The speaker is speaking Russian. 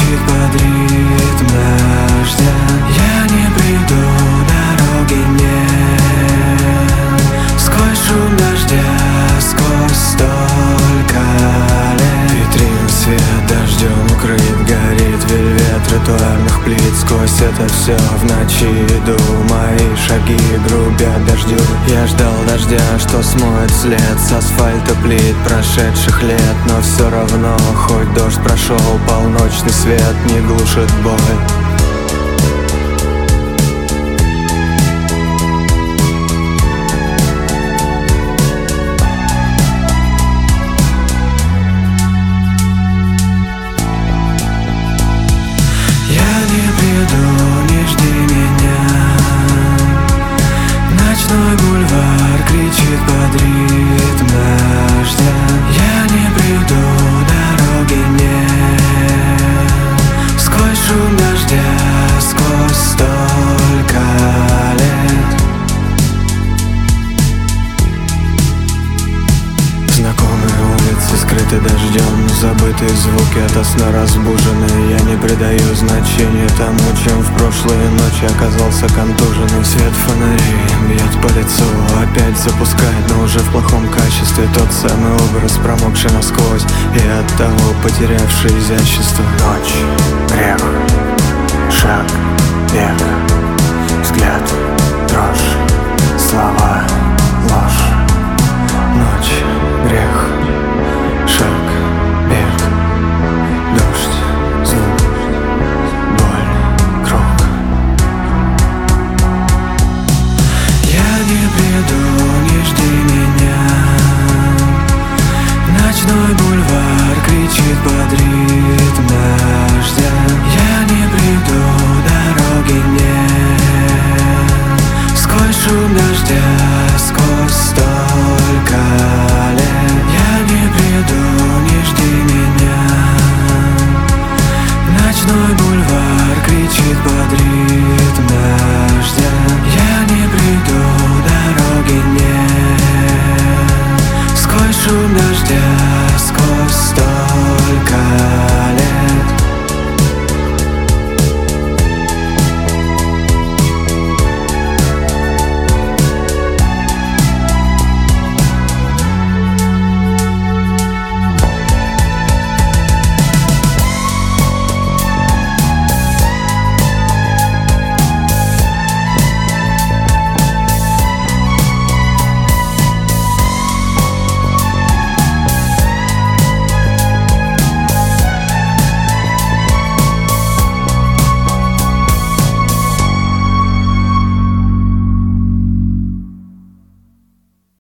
кричит под ритм дождя. Я не приду, дороги нет. Сквозь шум дождя, сквозь столько лет. Витрин свет дождем укрыт, горит вельвет тротуарных плит. Сквозь это все в ночи иду, мои шаги грубят дождю. Я ждал дождя, что смоет след с асфальта плит прошедших лет. Но все равно, хоть дождь прошел, полночный свет не глушит боль. Не жди меня. Ночной бульвар кричит под ритм дождя. Я не приду, дороги нет. Сквозь шум дождя, сквозь столько лет. Знакомые улицы скрыты дождем, забытые звуки ото сна разбуженные. Я не придаю значения тому, чем в прошлые ночи оказался контуженный. Свет фонарей бьет по лицу, опять запускает, но уже в плохом качестве. Тот самый образ, промокший насквозь и оттого потерявший изящество. Ночь, грех, шаг, бег.